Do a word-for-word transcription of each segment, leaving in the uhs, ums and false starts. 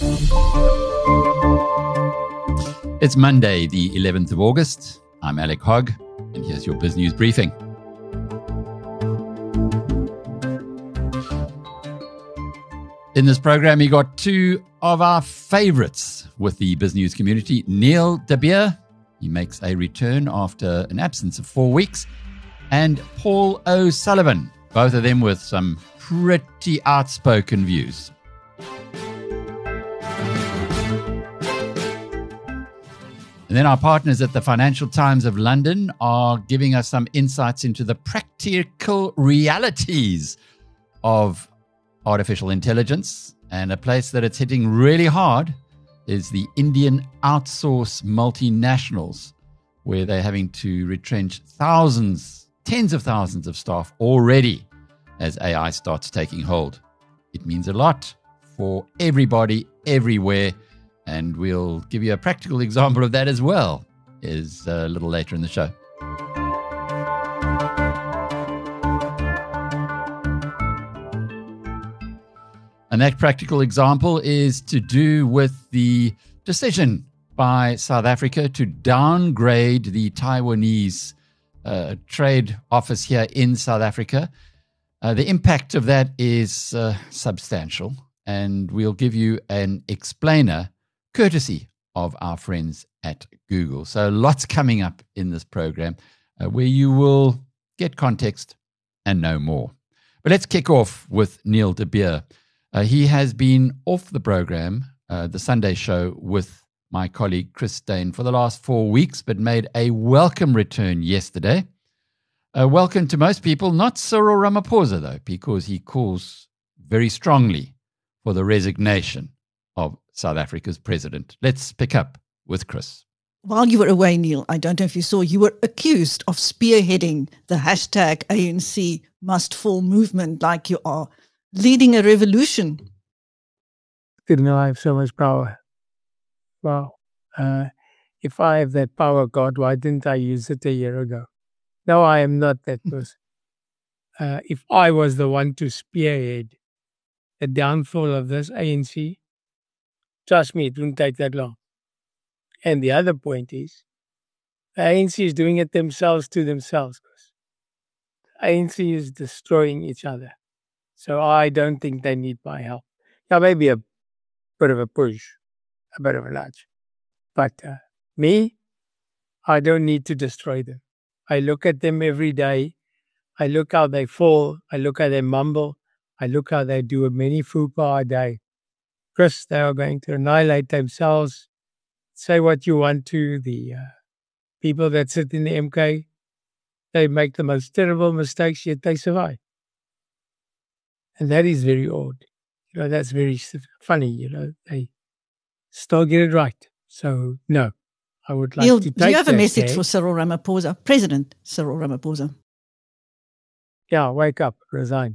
It's Monday, the eleventh of August. I'm Alec Hogg, and here's your Biz News briefing. In this program, you got two of our favorites with the Biz News community. Neil de Beer, he makes a return after an absence of four weeks, and Paul O'Sullivan, both of them with some pretty outspoken views. And then our partners at the Financial Times of London are giving us some insights into the practical realities of artificial intelligence. And a place that it's hitting really hard is the Indian outsource multinationals, where they're having to retrench thousands, tens of thousands of staff already as A I starts taking hold. It means a lot for everybody, everywhere. And we'll give you a practical example of that as well, is a little later in the show. And that practical example is to do with the decision by South Africa to downgrade the Taiwanese uh, trade office here in South Africa. Uh, the impact of that is uh, substantial, and we'll give you an explainer courtesy of our friends at Google. So lots coming up in this program uh, where you will get context and know more. But let's kick off with Neil de Beer. Uh, he has been off the program, uh, the Sunday show, with my colleague Chris Dane for the last four weeks, but made a welcome return yesterday. Uh, welcome to most people, not Cyril Ramaphosa, though, because he calls very strongly for the resignation of South Africa's president. Let's pick up with Chris. While you were away, Neil, I don't know if you saw, you were accused of spearheading the hashtag A N C must fall movement, like you are leading a revolution. Didn't know I have so much power. Wow. Uh, if I have that power, God, why didn't I use it a year ago? No, I am not that person. Uh, if I was the one to spearhead the downfall of this A N C, trust me, it wouldn't take that long. And the other point is, the A N C is doing it themselves to themselves. The A N C is destroying each other. So I don't think they need my help. Yeah, maybe a bit of a push, a bit of a nudge. But uh, me, I don't need to destroy them. I look at them every day. I look how they fall. I look how they mumble. I look how they do a mini fupa a day. Chris, they are going to annihilate themselves. Say what you want to. The uh, people that sit in the M K, they make the most terrible mistakes, yet they survive. And that is very odd. You know, that's very funny. You know, they still get it right. So, no, I would like Neil, to take do you have a message day. for Cyril Ramaphosa, President Cyril Ramaphosa? Yeah, wake up, resign.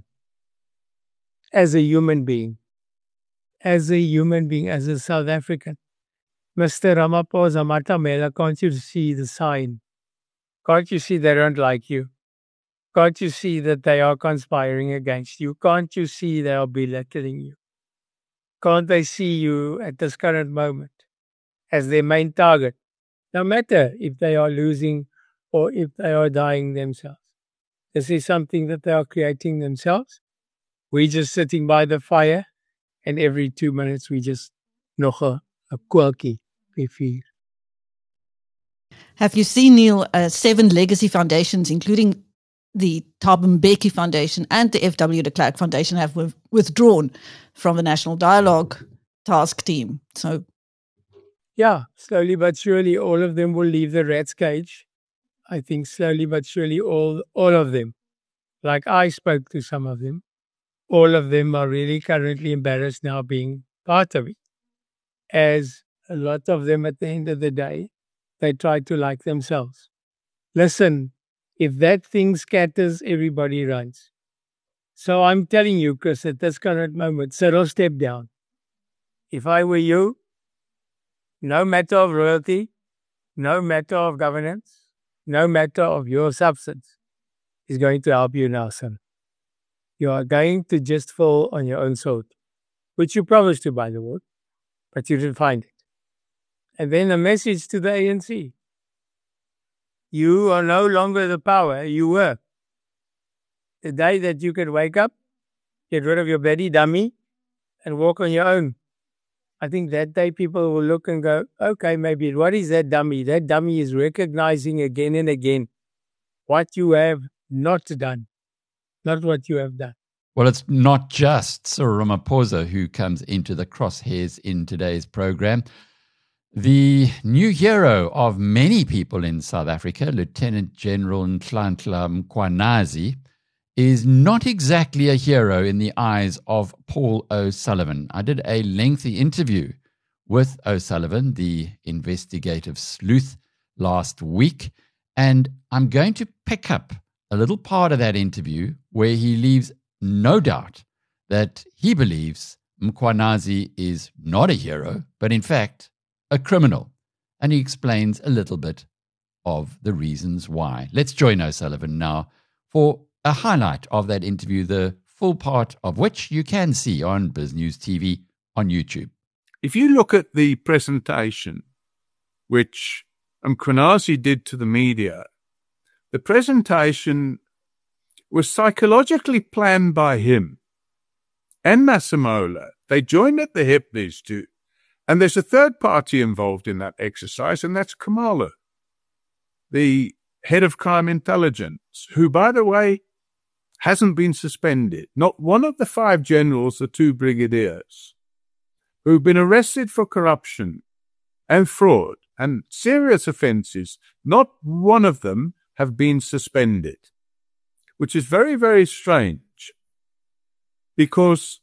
As a human being, as a human being, as a South African, Mister Ramaphosa Matamela, can't you see the sign? Can't you see they don't like you? Can't you see that they are conspiring against you? Can't you see they are belittling you? Can't they see you at this current moment as their main target? No matter if they are losing or if they are dying themselves. This is something that they are creating themselves. We're just sitting by the fire, and every two minutes we just nog a, a kwelkie bevier. Have you seen, Neil, uh, seven legacy foundations, including the Thabo Mbeki Foundation and the F W de Klerk Foundation, have w- withdrawn from the National Dialogue Task Team? So, yeah, slowly but surely all of them will leave the rat's cage. I think slowly but surely all all of them. Like I spoke to some of them. All of them are really currently embarrassed now being part of it. As a lot of them at the end of the day, they try to like themselves. Listen, if that thing scatters, everybody runs. So I'm telling you, Chris, at this current moment, Cyril, step down. If I were you, no matter of royalty, no matter of governance, no matter of your substance, is going to help you now, son. You are going to just fall on your own sword, which you promised to, by the way. but you didn't find it. And then a message to the A N C. You are no longer the power you were. The day that you could wake up, get rid of your bloody dummy, and walk on your own. I think that day people will look and go, okay, maybe what is that dummy? That dummy is recognizing again and again what you have not done, not what you have done. Well, it's not just Cyril Ramaphosa who comes into the crosshairs in today's program. The new hero of many people in South Africa, Lieutenant General Nhlanhla Mkhwanazi, is not exactly a hero in the eyes of Paul O'Sullivan. I did a lengthy interview with O'Sullivan, the investigative sleuth, last week, and I'm going to pick up a little part of that interview where he leaves no doubt that he believes Mkhwanazi is not a hero, but in fact a criminal. And he explains a little bit of the reasons why. Let's join O'Sullivan now for a highlight of that interview, the full part of which you can see on BizNews T V on YouTube. If you look at the presentation which Mkhwanazi did to the media, the presentation was psychologically planned by him and Masemola. They joined at the hip, these two. And there's a third party involved in that exercise, and that's Khumalo, the head of crime intelligence, who, by the way, hasn't been suspended. Not one of the five generals, the two brigadiers, who've been arrested for corruption and fraud and serious offences, not one of them have been suspended, which is very, very strange, because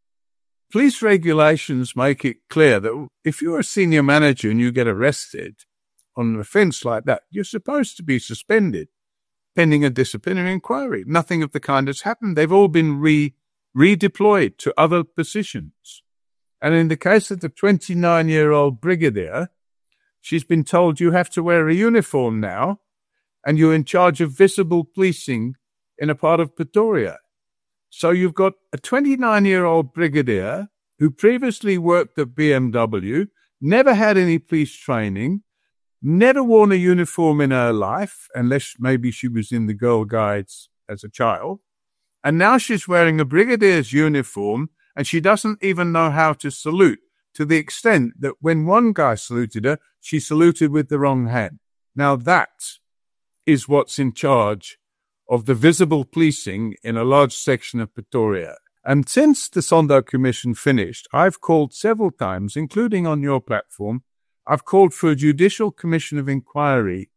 police regulations make it clear that if you're a senior manager and you get arrested on an offence like that, you're supposed to be suspended pending a disciplinary inquiry. Nothing of the kind has happened. They've all been re redeployed to other positions. And in the case of the twenty-nine-year-old brigadier, she's been told you have to wear a uniform now and you're in charge of visible policing in a part of Pretoria. So you've got a twenty-nine-year-old brigadier who previously worked at B M W, never had any police training, never worn a uniform in her life, unless maybe she was in the Girl Guides as a child. And now she's wearing a brigadier's uniform and she doesn't even know how to salute, to the extent that when one guy saluted her, she saluted with the wrong hand. Now that is what's in charge of the visible policing in a large section of Pretoria. And since the Sondo Commission finished, I've called several times, including on your platform, I've called for a judicial commission of inquiry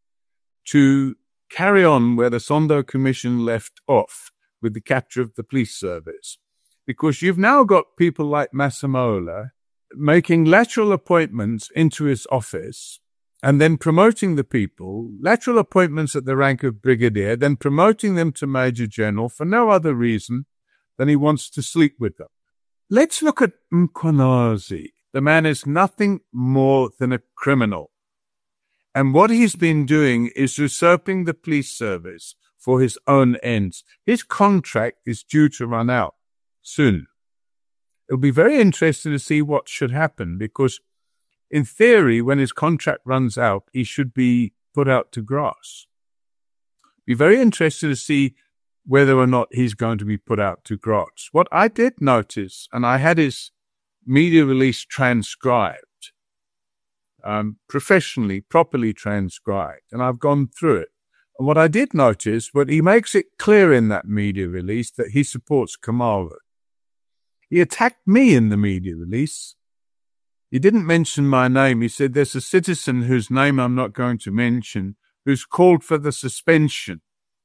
to carry on where the Sondo Commission left off with the capture of the police service. Because you've now got people like Masemola making lateral appointments into his office and then promoting the people, lateral appointments at the rank of brigadier, then promoting them to major general for no other reason than he wants to sleep with them. Let's look at Mkhwanazi. The man is nothing more than a criminal. And what he's been doing is usurping the police service for his own ends. His contract is due to run out soon. It'll be very interesting to see what should happen, because in theory, when his contract runs out, he should be put out to grass. Be very interested to see whether or not he's going to be put out to grass. What I did notice, and I had his media release transcribed, um, professionally, properly transcribed, and I've gone through it. And what I did notice, but he makes it clear in that media release that he supports Khumalo. He attacked me in the media release. He didn't mention my name. He said there's a citizen whose name I'm not going to mention who's called for the suspension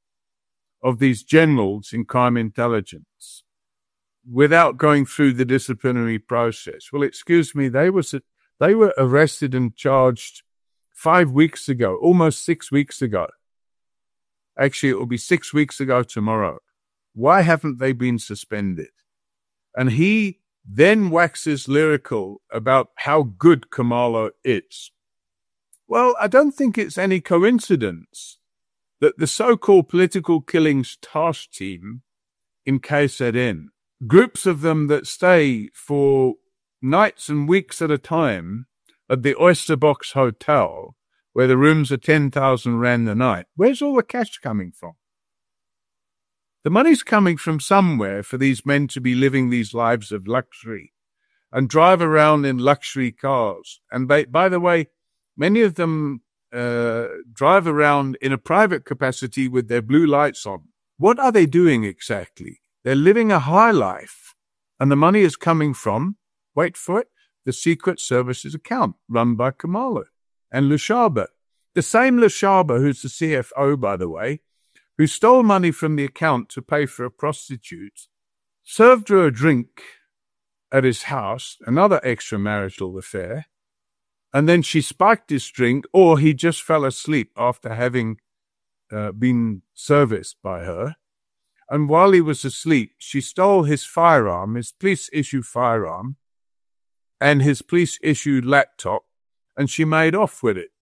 of these generals in crime intelligence without going through the disciplinary process. Well, excuse me, they were, they were arrested and charged five weeks ago, almost six weeks ago. Actually, it will be six weeks ago tomorrow. Why haven't they been suspended? And he then waxes lyrical about how good Khumalo is. Well, I don't think it's any coincidence that the so-called political killings task team in K Z N, groups of them that stay for nights and weeks at a time at the Oyster Box Hotel, where the rooms are ten thousand rand a night. Where's all the cash coming from? The money's coming from somewhere for these men to be living these lives of luxury and drive around in luxury cars. And by, by the way, many of them uh, drive around in a private capacity with their blue lights on. What are they doing exactly? They're living a high life, and the money is coming from, wait for it, the Secret Service's account run by Khumalo and Lushaba. The same Lushaba, who's the C F O, by the way, who stole money from the account to pay for a prostitute, served her a drink at his house, another extramarital affair, and then she spiked his drink, or he just fell asleep after having uh, been serviced by her. And while he was asleep, she stole his firearm, his police-issued firearm, and his police-issued laptop, and she made off with it.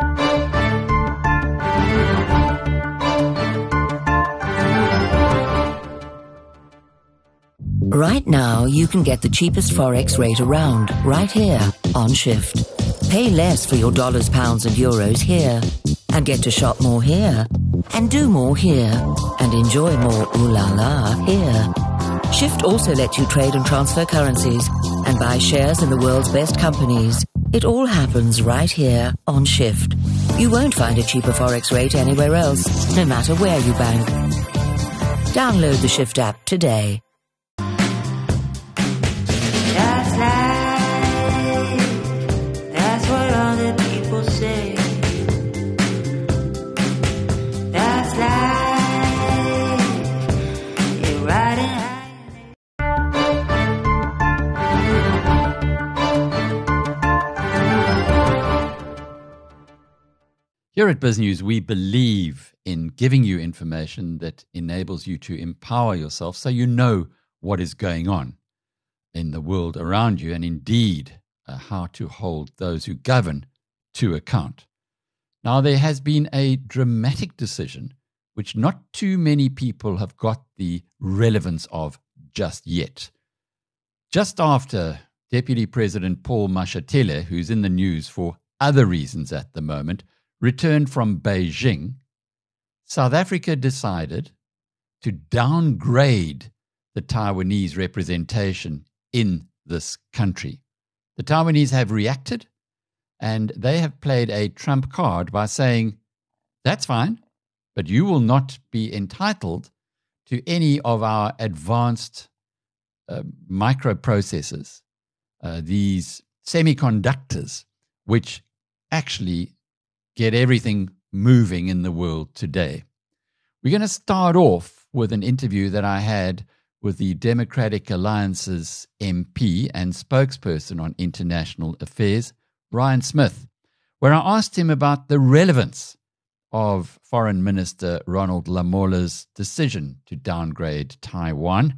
Right now, you can get the cheapest Forex rate around, right here, on Shift. Pay less for your dollars, pounds, and euros here, and get to shop more here, and do more here, and enjoy more ooh la la here. Shift also lets you trade and transfer currencies, and buy shares in the world's best companies. It all happens right here on Shift. You won't find a cheaper Forex rate anywhere else, no matter where you bank. Download the Shift app today. That's life. That's what all the people say. That's life. You're riding high. Here at BizNews, we believe in giving you information that enables you to empower yourself so you know what is going on in the world around you, and indeed uh, how to hold those who govern to account. Now, there has been a dramatic decision which not too many people have got the relevance of just yet. Just after Deputy President Paul Mashatile, who's in the news for other reasons at the moment, returned from Beijing, South Africa decided to downgrade the Taiwanese representation in this country. The Taiwanese have reacted, and they have played a trump card by saying, that's fine, but you will not be entitled to any of our advanced uh, microprocessors, uh, these semiconductors, which actually get everything moving in the world today. We're going to start off with an interview that I had with the Democratic Alliance's M P and spokesperson on international affairs, Ryan Smith, where I asked him about the relevance of Foreign Minister Ronald Lamola's decision to downgrade Taiwan.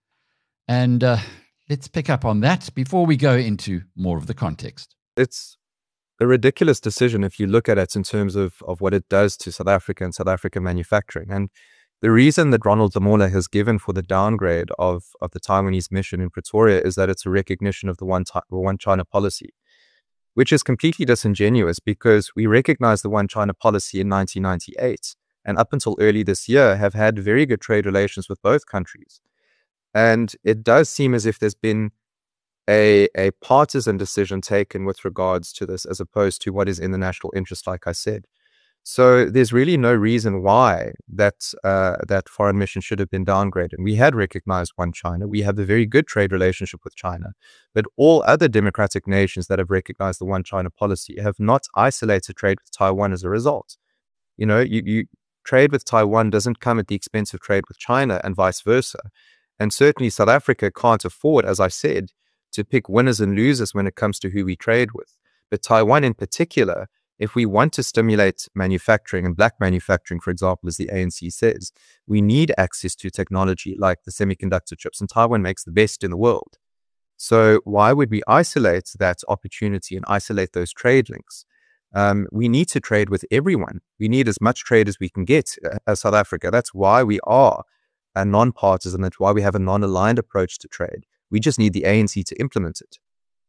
And uh, let's pick up on that before we go into more of the context. It's a ridiculous decision if you look at it in terms of, of what it does to South Africa and South African manufacturing. And the reason that Ronald Lamola has given for the downgrade of, of the Taiwanese mission in Pretoria is that it's a recognition of the one, one China policy, which is completely disingenuous because we recognized the one China policy in nineteen ninety-eight and up until early this year have had very good trade relations with both countries. And it does seem as if there's been A, a partisan decision taken with regards to this as opposed to what is in the national interest, like I said. So there's really no reason why that uh, that foreign mission should have been downgraded. We had recognized one China. We have a very good trade relationship with China. But all other democratic nations that have recognized the one China policy have not isolated trade with Taiwan as a result. You know, you, you trade with Taiwan doesn't come at the expense of trade with China and vice versa. And certainly South Africa can't afford, as I said, to pick winners and losers when it comes to who we trade with. But Taiwan in particular, if we want to stimulate manufacturing and black manufacturing, for example, as the A N C says, we need access to technology like the semiconductor chips, and Taiwan makes the best in the world. So why would we isolate that opportunity and isolate those trade links? Um, we need to trade with everyone. We need as much trade as we can get as South Africa. That's why we are a non-partisan. That's why we have a non-aligned approach to trade. We just need the A N C to implement it.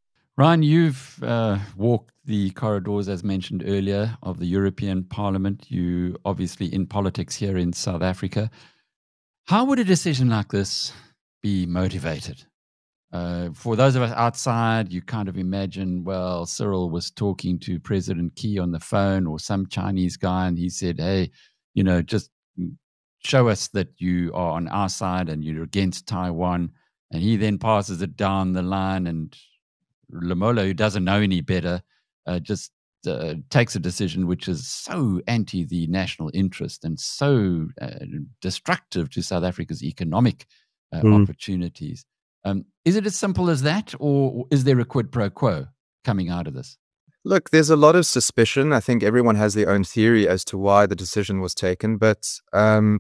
Ryan, you've uh, walked the corridors, as mentioned earlier, of the European Parliament. You obviously in politics here in South Africa. How would a decision like this be motivated? Uh, for those of us outside, you kind of imagine, well, Cyril was talking to President Xi on the phone or some Chinese guy, and he said, hey, you know, just show us that you are on our side and you're against Taiwan. And he then passes it down the line, and Lamola, who doesn't know any better, uh, just uh, takes a decision which is so anti the national interest and so uh, destructive to South Africa's economic uh, mm. opportunities. Um, is it as simple as that, or is there a quid pro quo coming out of this? Look, there's a lot of suspicion. I think everyone has their own theory as to why the decision was taken, but um,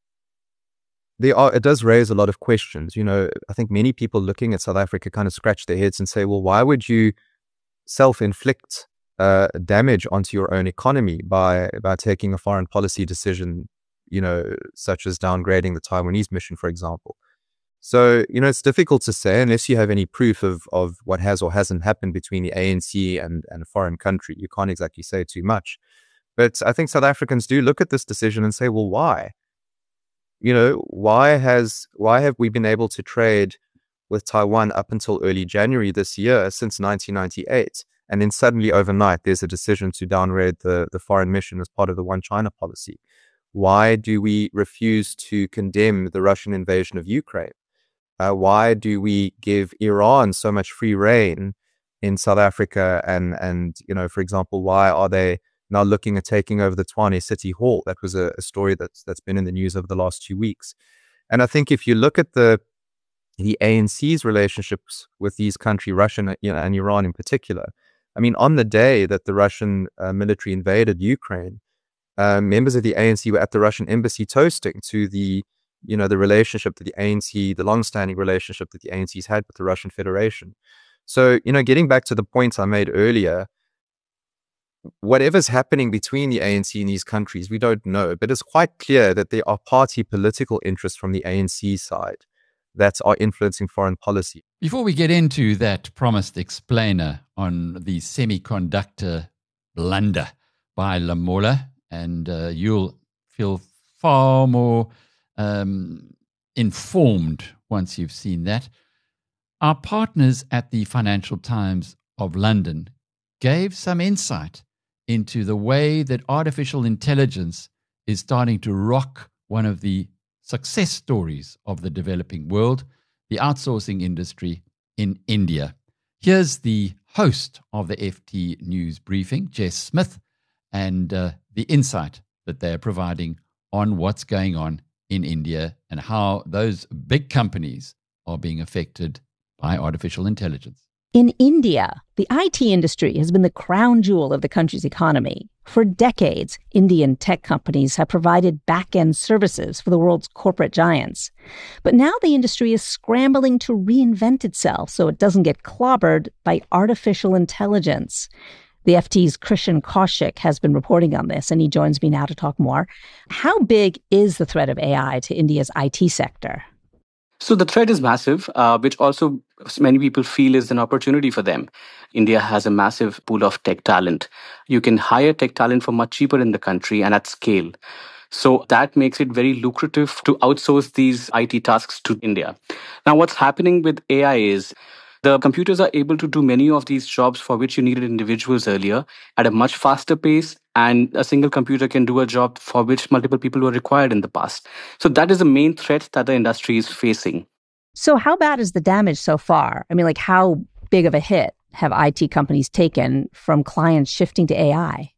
there are, it does raise a lot of questions. You know, I think many people looking at South Africa kind of scratch their heads and say, well, why would you self-inflict uh, damage onto your own economy by by taking a foreign policy decision, you know, such as downgrading the Taiwanese mission, for example? So, you know, it's difficult to say unless you have any proof of, of what has or hasn't happened between the A N C and, and a foreign country. You can't exactly say too much. But I think South Africans do look at this decision and say, well, why? You know, why has why have we been able to trade with Taiwan up until early January this year, since nineteen ninety-eight? And then suddenly overnight, there's a decision to downgrade the, the foreign mission as part of the One China policy. Why do we refuse to condemn the Russian invasion of Ukraine? Uh, why do we give Iran so much free rein in South Africa? And, and you know, for example, why are they now looking at taking over the Tshwane City Hall? That was a, a story that's that's been in the news over the last two weeks. And I think if you look at the the A N C's relationships with these countries, Russia you know, and Iran in particular, I mean, on the day that the Russian uh, military invaded Ukraine, uh, members of the A N C were at the Russian embassy toasting to the you know, the relationship that the A N C, the long-standing relationship that the A N C's had with the Russian Federation. So, you know, getting back to the points I made earlier, whatever's happening between the A N C and these countries, we don't know. But it's quite clear that there are party political interests from the A N C side that are influencing foreign policy. Before we get into that promised explainer on the semiconductor blunder by Lamola, and uh, you'll feel far more Um, informed once you've seen that. Our partners at the Financial Times of London gave some insight into the way that artificial intelligence is starting to rock one of the success stories of the developing world, the outsourcing industry in India. Here's the host of the F T News briefing, Jess Smith, and uh, the insight that they're providing on what's going on in India and how those big companies are being affected by artificial intelligence. In India, the I T industry has been the crown jewel of the country's economy. For decades, Indian tech companies have provided back-end services for the world's corporate giants. But now the industry is scrambling to reinvent itself so it doesn't get clobbered by artificial intelligence. The F T's Krishan Kaushik has been reporting on this, and he joins me now to talk more. How big is the threat of A I to India's I T sector? So the threat is massive, uh, which also many people feel is an opportunity for them. India has a massive pool of tech talent. You can hire tech talent for much cheaper in the country and at scale. So that makes it very lucrative to outsource these I T tasks to India. Now, what's happening with A I is the computers are able to do many of these jobs for which you needed individuals earlier at a much faster pace, and a single computer can do a job for which multiple people were required in the past. So that is the main threat that the industry is facing. So how bad is the damage so far? I mean, like, how big of a hit have I T companies taken from clients shifting to A I?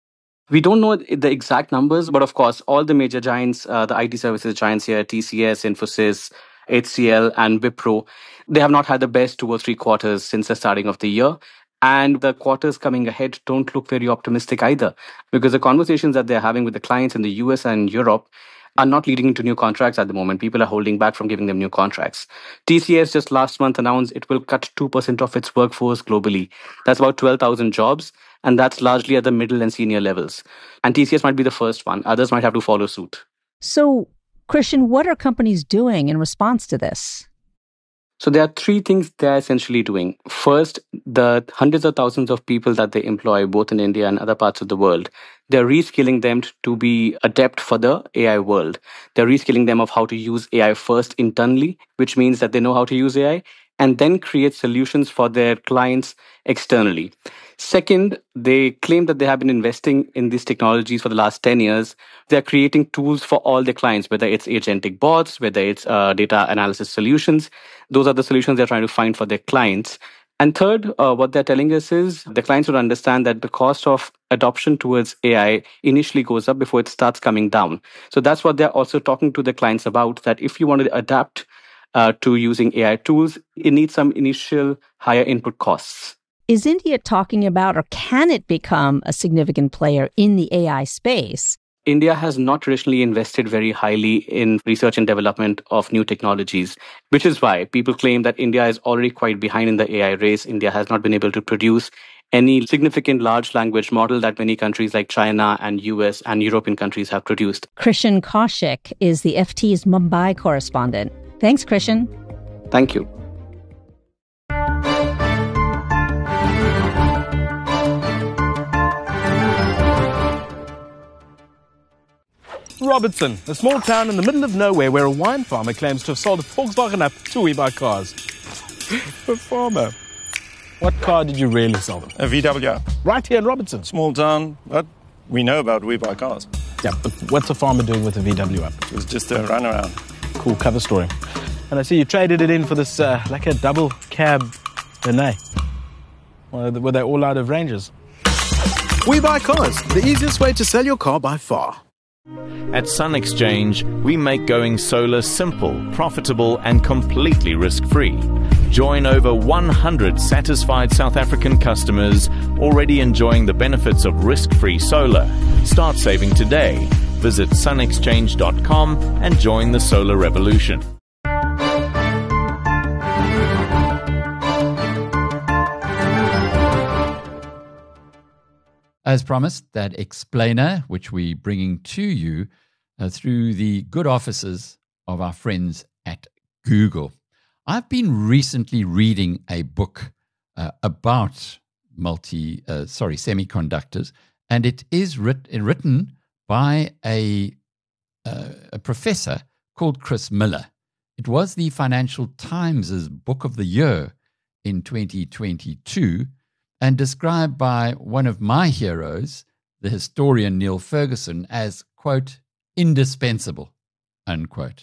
We don't know the exact numbers, but of course, all the major giants, uh, the I T services giants here, T C S, Infosys, H C L, and Wipro, they have not had the best two or three quarters since the starting of the year. And the quarters coming ahead don't look very optimistic either, because the conversations that they're having with the clients in the U S and Europe are not leading into new contracts at the moment. People are holding back from giving them new contracts. T C S just last month announced it will cut two percent of its workforce globally. That's about twelve thousand jobs, and that's largely at the middle and senior levels. And T C S might be the first one. Others might have to follow suit. So, Krishan, what are companies doing in response to this? So there are three things they're essentially doing. First, the hundreds of thousands of people that they employ, both in India and other parts of the world, they're reskilling them to be adept for the A I world. They're reskilling them of how to use A I first internally, which means that they know how to use A I, and then create solutions for their clients externally. Second, they claim that they have been investing in these technologies for the last ten years. They're creating tools for all their clients, whether it's agentic bots, whether it's uh, data analysis solutions. Those are the solutions they're trying to find for their clients. And third, uh, what they're telling us is the clients would understand that the cost of adoption towards A I initially goes up before it starts coming down. So that's what they're also talking to the clients about, that if you want to adapt uh, to using A I tools, it needs some initial higher input costs. Is India talking about, or can it become a significant player in the A I space? India has not traditionally invested very highly in research and development of new technologies, which is why people claim that India is already quite behind in the A I race. India has not been able to produce any significant large language model that many countries like China and U S and European countries have produced. Krishan Kaushik is the F T's Mumbai correspondent. Thanks, Krishan. Thank you. Robertson, a small town in the middle of nowhere where a wine farmer claims to have sold a Volkswagen up to We Buy Cars. The farmer. What car did you really sell them? A V W up. Right here in Robertson. Small town, but we know about We Buy Cars. Yeah, but what's a farmer doing with a V W up? It was just a runaround. Cool cover story. And I see you traded it in for this, uh, like a double cab Benay. Well, were they all out of ranges? We Buy Cars, the easiest way to sell your car by far. At Sun Exchange, we make going solar simple, profitable, and completely risk-free. Join over one hundred satisfied South African customers already enjoying the benefits of risk-free solar. Start saving today. Visit sun exchange dot com and join the solar revolution. As promised, that explainer, which we're bringing to you uh, through the good offices of our friends at Google. I've been recently reading a book uh, about multi, uh, sorry, semiconductors, and it is writ- written by a, uh, a professor called Chris Miller. It was the Financial Times' Book of the Year in twenty twenty-two, and described by one of my heroes, the historian Neil Ferguson, as, quote, indispensable, unquote.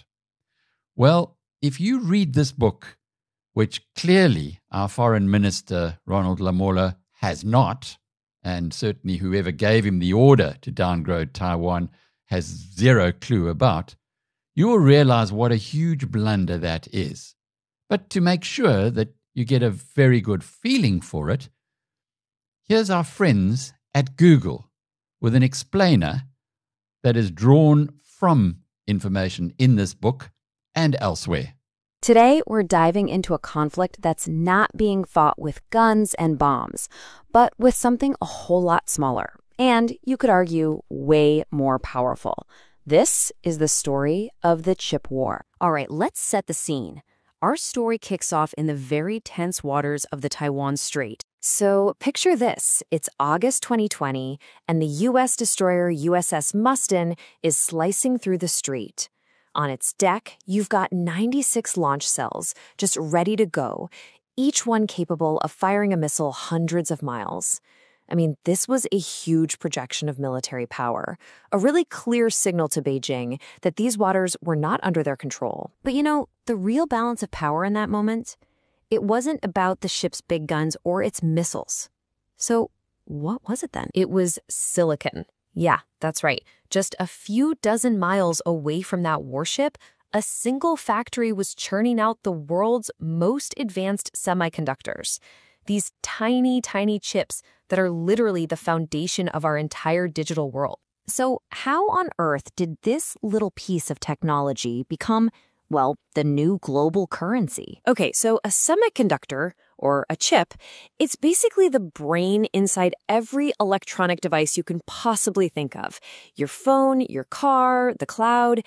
Well, if you read this book, which clearly our Foreign Minister Ronald Lamola has not, and certainly whoever gave him the order to downgrade Taiwan has zero clue about, you will realize what a huge blunder that is. But to make sure that you get a very good feeling for it, here's our friends at Google with an explainer that is drawn from information in this book and elsewhere. Today, we're diving into a conflict that's not being fought with guns and bombs, but with something a whole lot smaller, and you could argue way more powerful. This is the story of the chip war. All right, let's set the scene. Our story kicks off in the very tense waters of the Taiwan Strait. So picture this. It's August twenty twenty, and the U S destroyer U S S Mustin is slicing through the strait. On its deck, you've got ninety-six launch cells just ready to go, each one capable of firing a missile hundreds of miles. I mean, this was a huge projection of military power, a really clear signal to Beijing that these waters were not under their control. But you know, the real balance of power in that moment, it wasn't about the ship's big guns or its missiles. So what was it then? It was silicon. Yeah, that's right. Just a few dozen miles away from that warship, a single factory was churning out the world's most advanced semiconductors. These tiny, tiny chips that are literally the foundation of our entire digital world. So how on earth did this little piece of technology become, well, the new global currency? Okay, so a semiconductor, or a chip, it's basically the brain inside every electronic device you can possibly think of. Your phone, your car, the cloud.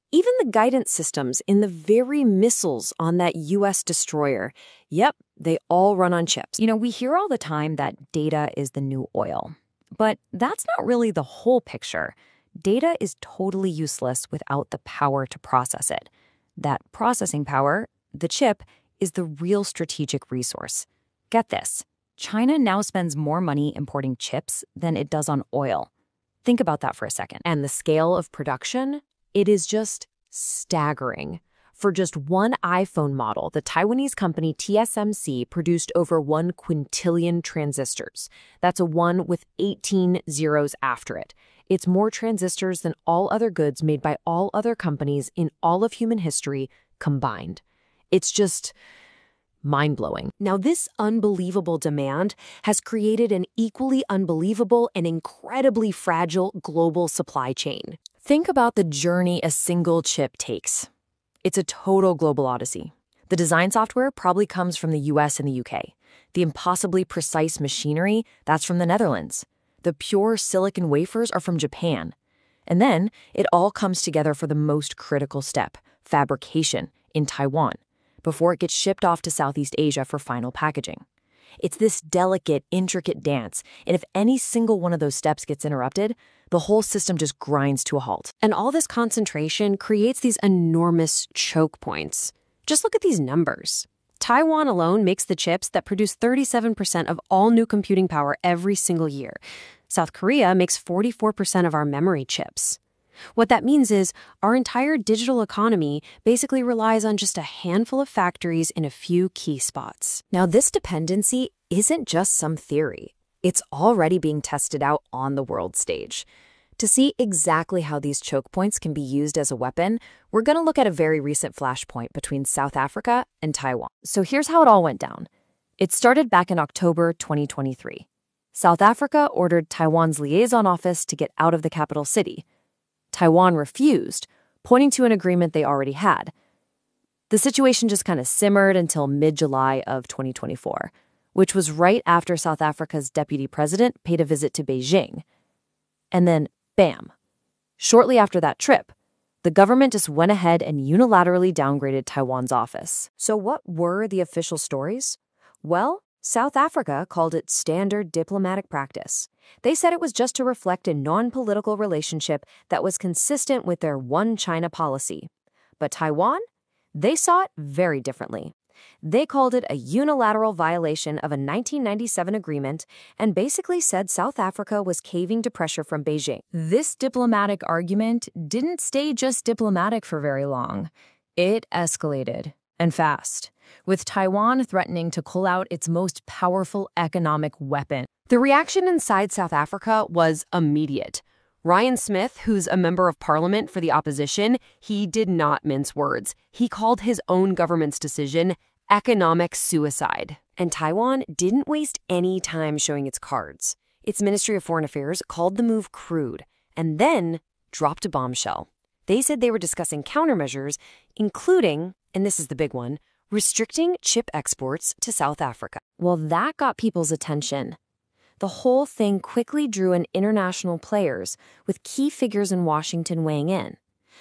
Even the guidance systems in the very missiles on that U S destroyer, yep, they all run on chips. You know, we hear all the time that data is the new oil. But that's not really the whole picture. Data is totally useless without the power to process it. That processing power, the chip, is the real strategic resource. Get this. China now spends more money importing chips than it does on oil. Think about that for a second. And the scale of production? It is just staggering. For just one iPhone model, the Taiwanese company T S M C produced over one quintillion transistors. That's a one with eighteen zeros after it. It's more transistors than all other goods made by all other companies in all of human history combined. It's just mind-blowing. Now, this unbelievable demand has created an equally unbelievable and incredibly fragile global supply chain. Think about the journey a single chip takes. It's a total global odyssey. The design software probably comes from the U S and the U K. The impossibly precise machinery, that's from the Netherlands. The pure silicon wafers are from Japan. And then it all comes together for the most critical step, fabrication, in Taiwan, before it gets shipped off to Southeast Asia for final packaging. It's this delicate, intricate dance, and if any single one of those steps gets interrupted, the whole system just grinds to a halt. And all this concentration creates these enormous choke points. Just look at these numbers. Taiwan alone makes the chips that produce thirty-seven percent of all new computing power every single year. South Korea makes forty-four percent of our memory chips. What that means is our entire digital economy basically relies on just a handful of factories in a few key spots. Now, this dependency isn't just some theory. It's already being tested out on the world stage. To see exactly how these choke points can be used as a weapon, we're going to look at a very recent flashpoint between South Africa and Taiwan. So here's how it all went down. It started back in October twenty twenty-three. South Africa ordered Taiwan's liaison office to get out of the capital city. Taiwan refused, pointing to an agreement they already had. The situation just kind of simmered until mid-July of twenty twenty-four, which was right after South Africa's deputy president paid a visit to Beijing. And then, bam. Shortly after that trip, the government just went ahead and unilaterally downgraded Taiwan's office. So what were the official stories? Well, South Africa called it standard diplomatic practice. They said it was just to reflect a non-political relationship that was consistent with their one China policy. But Taiwan? They saw it very differently. They called it a unilateral violation of a nineteen ninety-seven agreement and basically said South Africa was caving to pressure from Beijing. This diplomatic argument didn't stay just diplomatic for very long. It escalated, and fast, with Taiwan threatening to pull out its most powerful economic weapon. The reaction inside South Africa was immediate. Ryan Smith, who's a member of parliament for the opposition, he did not mince words. He called his own government's decision economic suicide. And Taiwan didn't waste any time showing its cards. Its Ministry of Foreign Affairs called the move crude and then dropped a bombshell. They said they were discussing countermeasures, including, and this is the big one, restricting chip exports to South Africa. Well, that got people's attention. The whole thing quickly drew in international players, with key figures in Washington weighing in.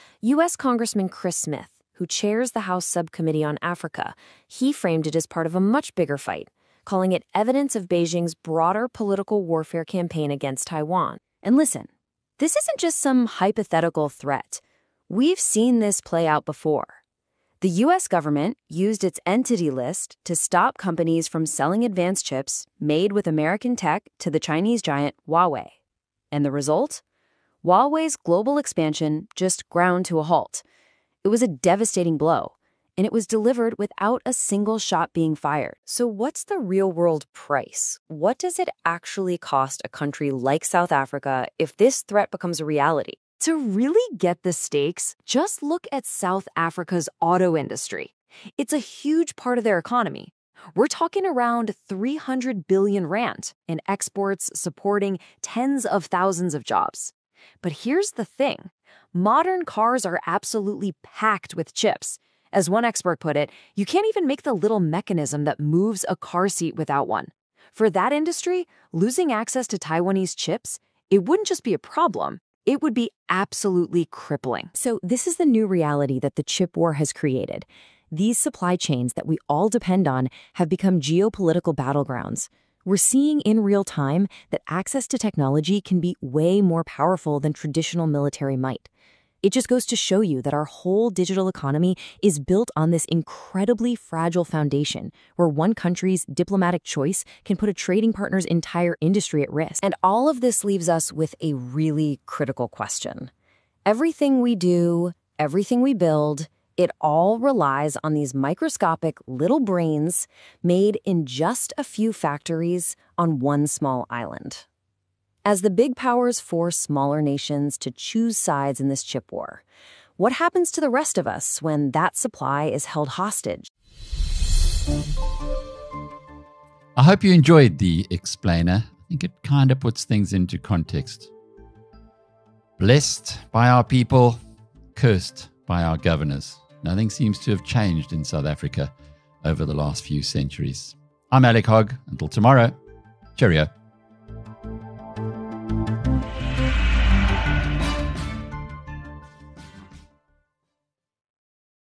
U S Congressman Chris Smith, who chairs the House Subcommittee on Africa, he framed it as part of a much bigger fight, calling it evidence of Beijing's broader political warfare campaign against Taiwan. And listen, this isn't just some hypothetical threat. We've seen this play out before. The U S government used its entity list to stop companies from selling advanced chips made with American tech to the Chinese giant Huawei. And the result? Huawei's global expansion just ground to a halt. It was a devastating blow, and it was delivered without a single shot being fired. So what's the real-world price? What does it actually cost a country like South Africa if this threat becomes a reality? To really get the stakes, just look at South Africa's auto industry. It's a huge part of their economy. We're talking around three hundred billion rand in exports supporting tens of thousands of jobs. But here's the thing. Modern cars are absolutely packed with chips. As one expert put it, you can't even make the little mechanism that moves a car seat without one. For that industry, losing access to Taiwanese chips, it wouldn't just be a problem. It would be absolutely crippling. So this is the new reality that the chip war has created. These supply chains that we all depend on have become geopolitical battlegrounds. We're seeing in real time that access to technology can be way more powerful than traditional military might. It just goes to show you that our whole digital economy is built on this incredibly fragile foundation where one country's diplomatic choice can put a trading partner's entire industry at risk. And all of this leaves us with a really critical question. Everything we do, everything we build, it all relies on these microscopic little brains made in just a few factories on one small island. As the big powers force smaller nations to choose sides in this chip war, what happens to the rest of us when that supply is held hostage? I hope you enjoyed the explainer. I think it kind of puts things into context. Blessed by our people, cursed by our governors. Nothing seems to have changed in South Africa over the last few centuries. I'm Alec Hogg. Until tomorrow, cheerio.